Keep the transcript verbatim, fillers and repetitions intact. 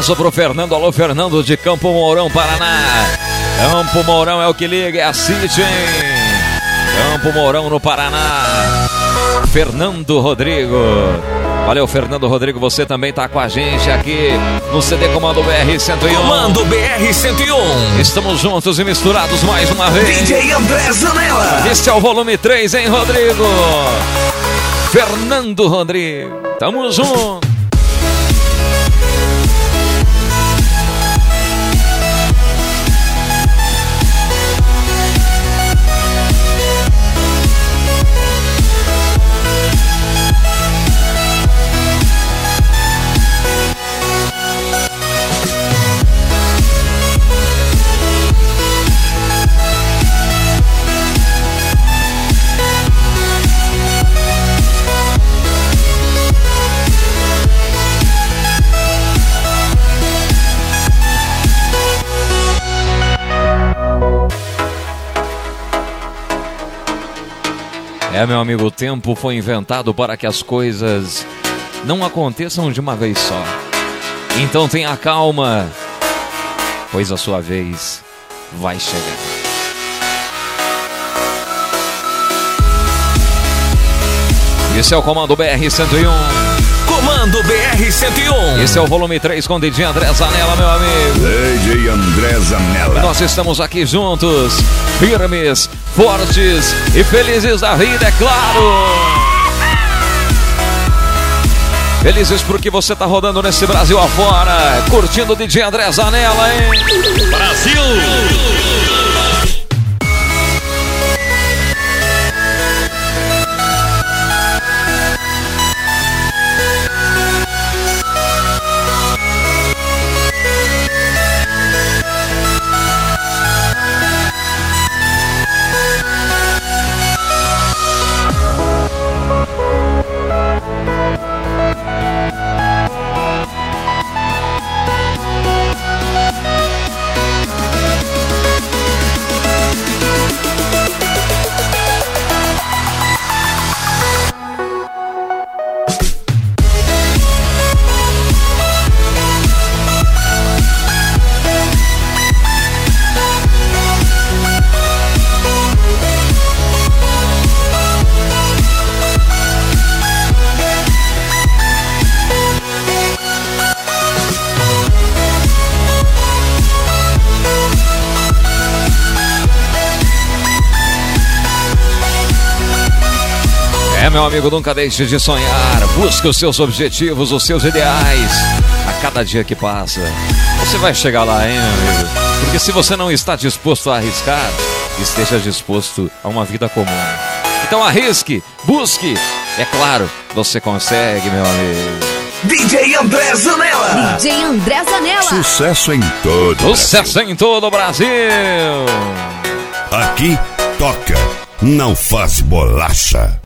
abraço pro Fernando. Alô, Fernando de Campo Mourão, Paraná. Campo Mourão é o que liga, é a City, hein? Campo Mourão, no Paraná. Fernando Rodrigo. Valeu, Fernando Rodrigo, você também tá com a gente aqui no C D Comando B R cento e um. Comando B R cento e um. Estamos juntos e misturados mais uma vez. D J André Zanella. Este é o volume três, hein, Rodrigo? Fernando Rodrigo. Tamo junto. É, meu amigo, o tempo foi inventado para que as coisas não aconteçam de uma vez só. Então tenha calma, pois a sua vez vai chegar. Esse é o Comando B R cento e um. Comando B R cento e um. Esse é o volume três com D J André Zanella, meu amigo. D J André Zanella. Nós estamos aqui juntos, firmes, fortes e felizes da vida, é claro. Felizes porque você tá rodando nesse Brasil afora, curtindo o D J André Zanella, hein? Brasil! É, meu amigo, nunca deixe de sonhar. Busque os seus objetivos, os seus ideais. A cada dia que passa, você vai chegar lá, hein, meu amigo? Porque se você não está disposto a arriscar, esteja disposto a uma vida comum. Então arrisque, busque. É claro, você consegue, meu amigo. D J André Zanella. D J André Zanella. Sucesso em todo Sucesso Brasil. em todo o Brasil. Aqui toca, não faz bolacha.